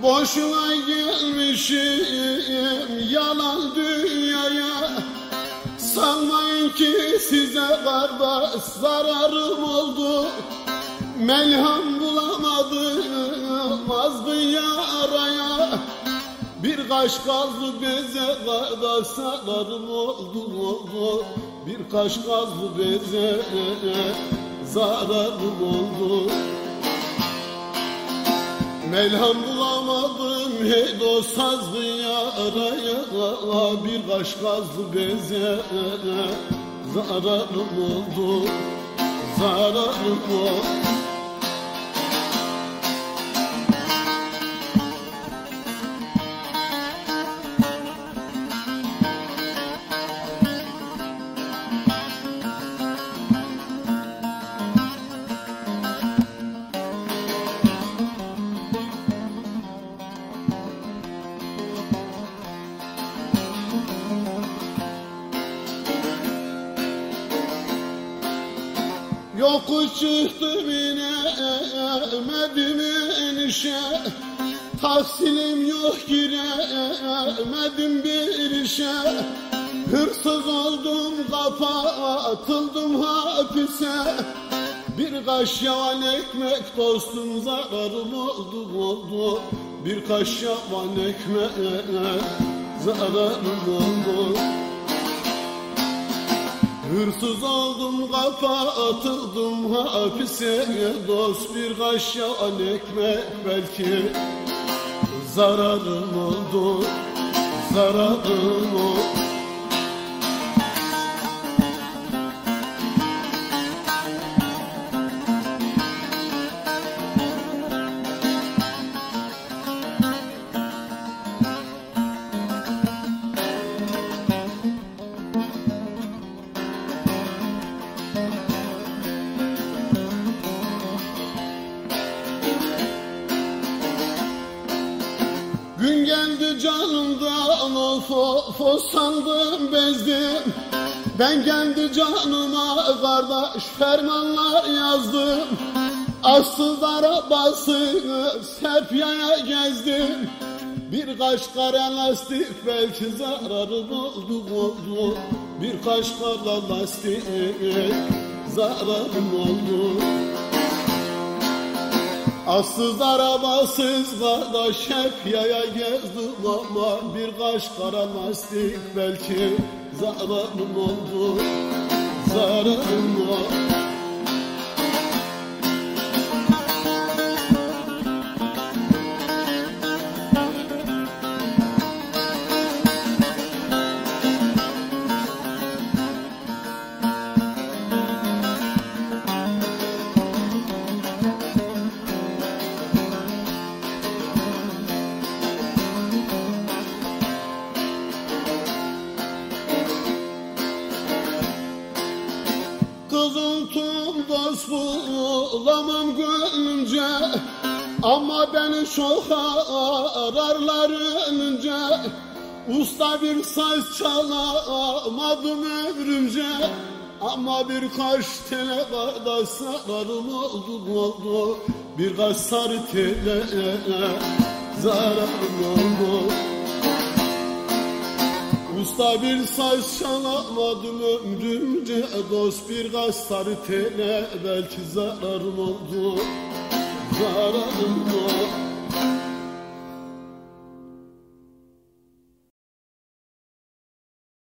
Boşuna gelmişim yalan dünyaya. Sanmayın ki size kardeş zararım oldu. Melham bulamadım azgın yaraya. Bir kaş gazlı beze kardeş zararım oldu. Bir kaş gazlı beze zararım oldu. Melham bulamadım hey dost azgın yaraya. Bir kaş gazlı beze zararım oldu. Zararım oldu. Yokuş çıktım inemedim inişe. Tahsilim yok giremedim bir işe. Hırsız oldum kapatıldım hapise. Bir kaş yavan ekmek dostum zararım oldu. Bir kaş yavan ekmek zararım oldu. Hırsız oldum kapatıldım hapise. Dost bir kaş yavan ekmek belki zararım oldu. Zararım oldu. Gün geldi canımdan of sandım bezdim. Ben kendi canıma kardeş fermanlar yazdım. Asıl arabasını Serpiya'ya gezdim. Birkaç kara lastik belki zararım oldu. Birkaç kara lastik zararım oldu. Assız arabasız kardeş hep yaya gezdim ama birkaç kara lastik belki zararım oldu. Zararım oldu. Kızıltım dost bulamam gönlümce. Ama beni çok ararlar önce. Usta bir saz çalamadım ömrümce. Ama birkaç tele kardeş zararım oldu. Birkaç sarı tele zararım oldu. Usta bir saz çalamadım ömrümce. Dost birkaç sarı tele belki zararım oldu. Zararım oldu.